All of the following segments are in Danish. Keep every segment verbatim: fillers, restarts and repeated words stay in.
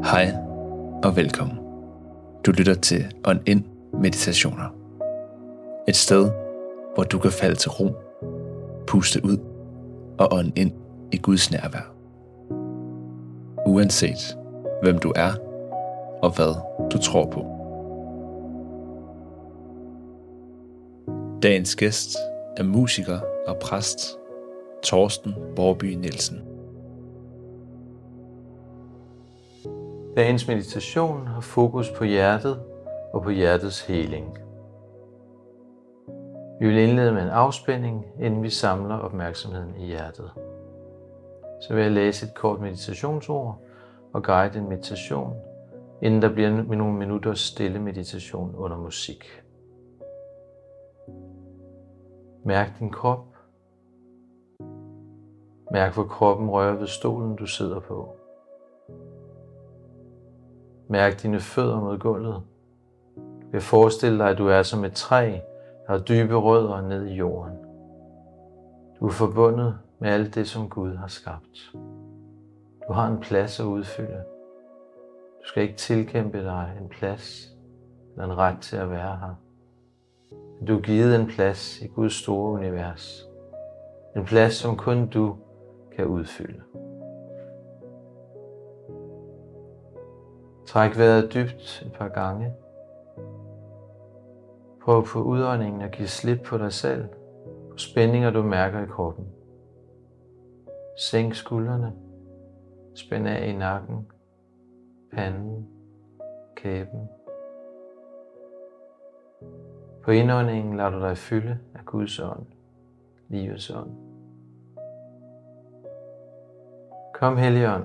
Hej og velkommen. Du lytter til Ånd Ind Meditationer. Et sted, hvor du kan falde til ro, puste ud og ånde ind i Guds nærvær. Uanset hvem du er og hvad du tror på. Dagens gæst er musiker og præst Torsten Borby Nielsen. Dagens meditation har fokus på hjertet og på hjertets heling. Vi vil indlede med en afspænding, inden vi samler opmærksomheden i hjertet. Så vil jeg læse et kort meditationsord og guide en meditation, inden der bliver nogle minutters stille meditation under musik. Mærk din krop. Mærk, hvor kroppen rører ved stolen, du sidder på. Mærk dine fødder mod gulvet. Du kan forestille dig, at du er som et træ, der har dybe rødder ned i jorden. Du er forbundet med alt det, som Gud har skabt. Du har en plads at udfylde. Du skal ikke tilkæmpe dig en plads eller en ret til at være her. Du er givet en plads i Guds store univers. En plads, som kun du kan udfylde. Træk vejret dybt et par gange. Prøv på udåndingen at give slip på dig selv, på spændinger du mærker i kroppen. Sænk skuldrene, spænd af i nakken, panden, kæben. På indåndingen lader du dig fylde af Guds ånd, livets ånd. Kom, Helligånd.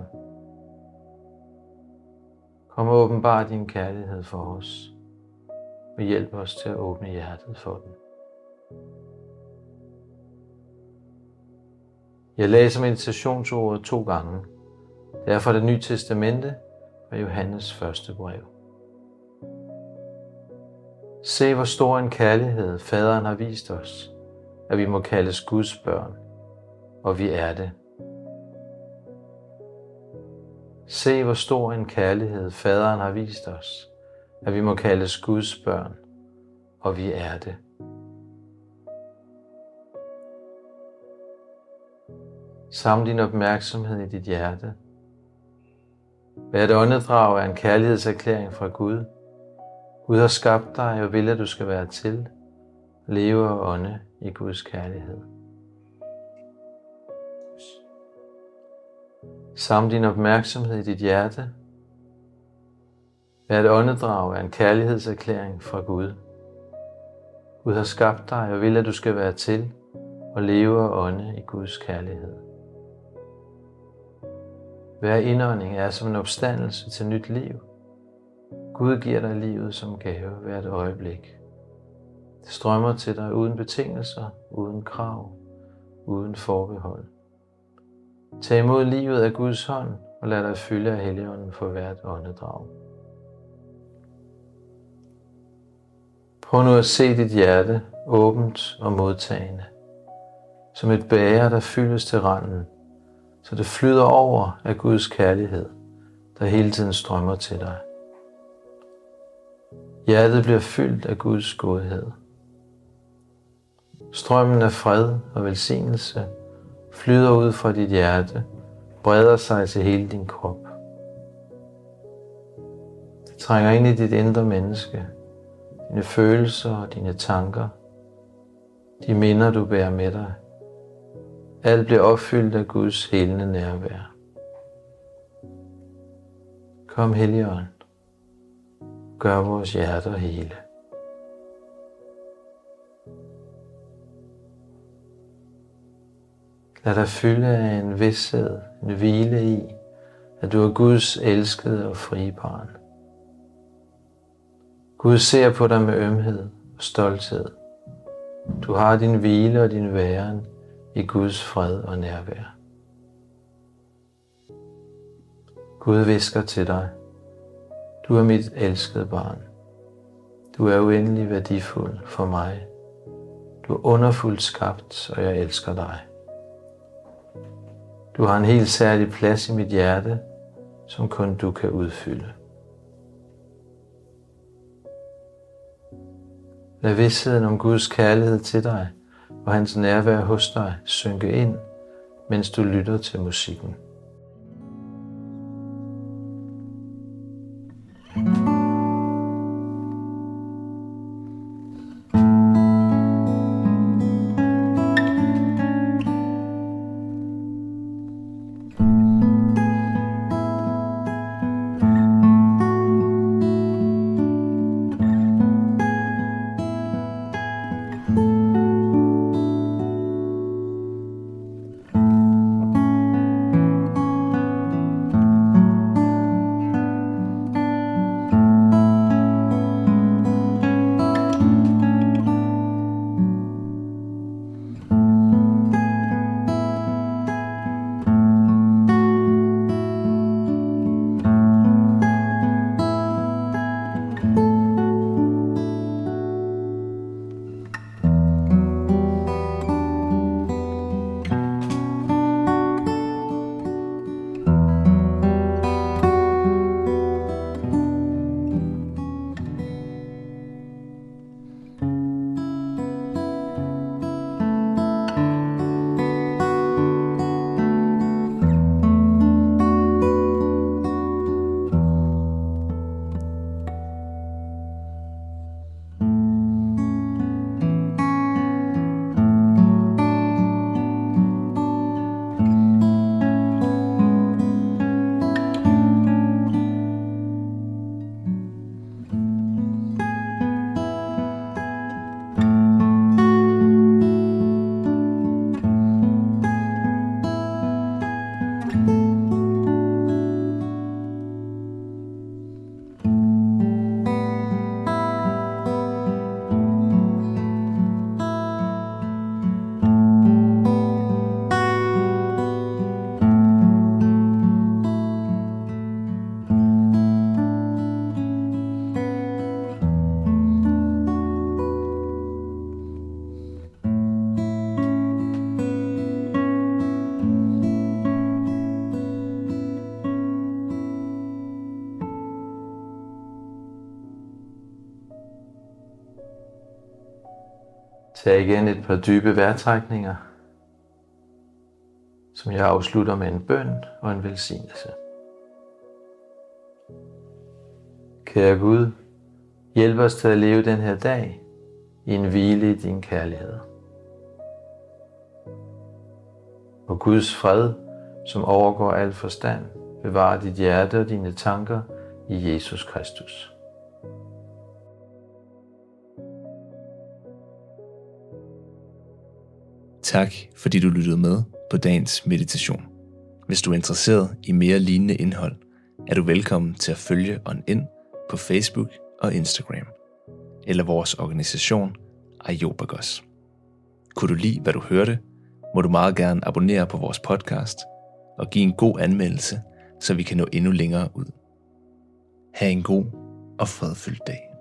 Kom og åbenbar din kærlighed for os, og hjælp os til at åbne hjertet for den. Jeg læser meditationsordet to gange. Det er fra Det Nye Testamente og Johannes første brev. Se, hvor stor en kærlighed Faderen har vist os, at vi må kaldes Guds børn, og vi er det. Se, hvor stor en kærlighed Faderen har vist os, at vi må kaldes Guds børn, og vi er det. Saml din opmærksomhed i dit hjerte. Hvert åndedrag er en kærlighedserklæring fra Gud. Gud har skabt dig og vil, at du skal være til, leve og ånde i Guds kærlighed. Saml din opmærksomhed i dit hjerte. Hvert åndedrag er en kærlighedserklæring fra Gud. Gud har skabt dig og vil, at du skal være til og leve og ånde i Guds kærlighed. Hver indånding er som en opstandelse til nyt liv. Gud giver dig livet som gave hvert øjeblik. Det strømmer til dig uden betingelser, uden krav, uden forbehold. Tag imod livet af Guds hånd og lad dig fylde af Helligånden for hvert åndedrag. Prøv nu at se dit hjerte åbent og modtagende, som et bæger, der fyldes til randen, så det flyder over af Guds kærlighed, der hele tiden strømmer til dig. Hjertet bliver fyldt af Guds godhed. Strømmen af fred og velsignelse flyder ud fra dit hjerte, breder sig til hele din krop. Det trænger ind i dit indre menneske, dine følelser og dine tanker, de minder du bærer med dig. Alt bliver opfyldt af Guds helende nærvær. Kom, Helligånd, gør vores hjerter hele. Lad dig fylde af en vished, en hvile i, at du er Guds elskede og frie barn. Gud ser på dig med ømhed og stolthed. Du har din hvile og din væren i Guds fred og nærvær. Gud hvisker til dig: du er mit elskede barn. Du er uendelig værdifuld for mig. Du er underfuldt skabt, og jeg elsker dig. Du har en helt særlig plads i mit hjerte, som kun du kan udfylde. Lad vidstheden om Guds kærlighed til dig og hans nærvær hos dig synke ind, mens du lytter til musikken. Tag igen et par dybe vejrtrækninger, som jeg afslutter med en bøn og en velsignelse. Kære Gud, hjælp os til at leve den her dag i en hvile i din kærlighed. Og Guds fred, som overgår al forstand, bevarer dit hjerte og dine tanker i Jesus Kristus. Tak, fordi du lyttede med på dagens meditation. Hvis du er interesseret i mere lignende indhold, er du velkommen til at følge On In på Facebook og Instagram, eller vores organisation Aiopagos. Kunne du lide, hvad du hørte, må du meget gerne abonnere på vores podcast og give en god anmeldelse, så vi kan nå endnu længere ud. Ha' en god og fredfyldt dag.